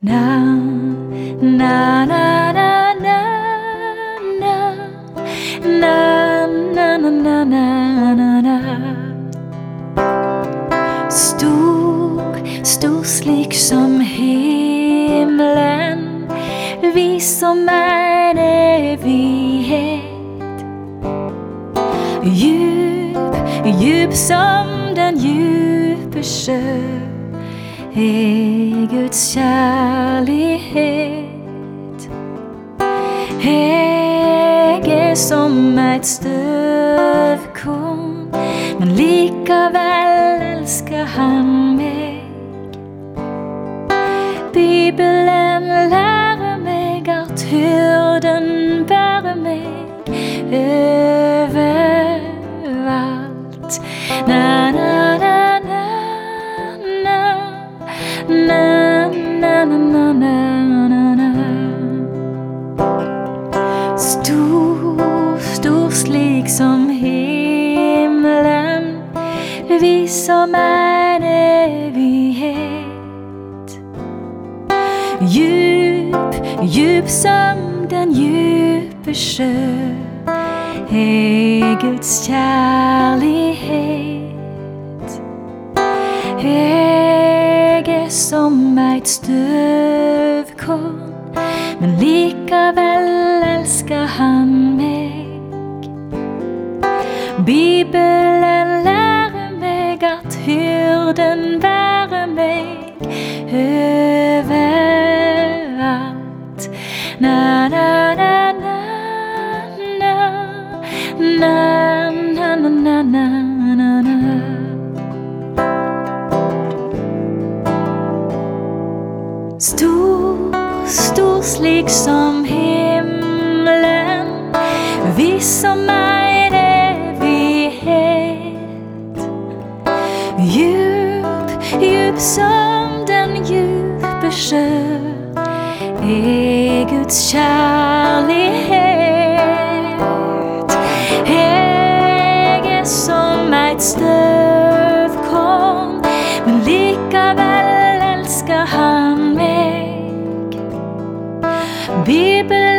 Na, na, na, na, na, na, na, na, na, na, na, na. Stor slik som himmelen, vi som en evighet. Djup som den djupe sjø, Guds kjærlighet. Jeg som et støvkorn, men likevel elsker han meg. Bibelen lærer meg at hyrden bærer meg overalt. Na, na, na, na, na, na, na, na, na, na, na. Stor slik som himmelen, vi som en evighet. Djup som den djupe sjø, Guds kjærlighet. Jeg som et støvkorn, men likevel elsker han meg. Bibelen lærer meg at hyrden bærer meg overalt. Na, na, na, na, na, na, na, na, na, na, na. Stor slik som himmelen, vi som en evighet. Djup som den djupe sjø, Guds kjærlighet. Jeg som et støvkorn, men likevel elsker han meg. Bibelen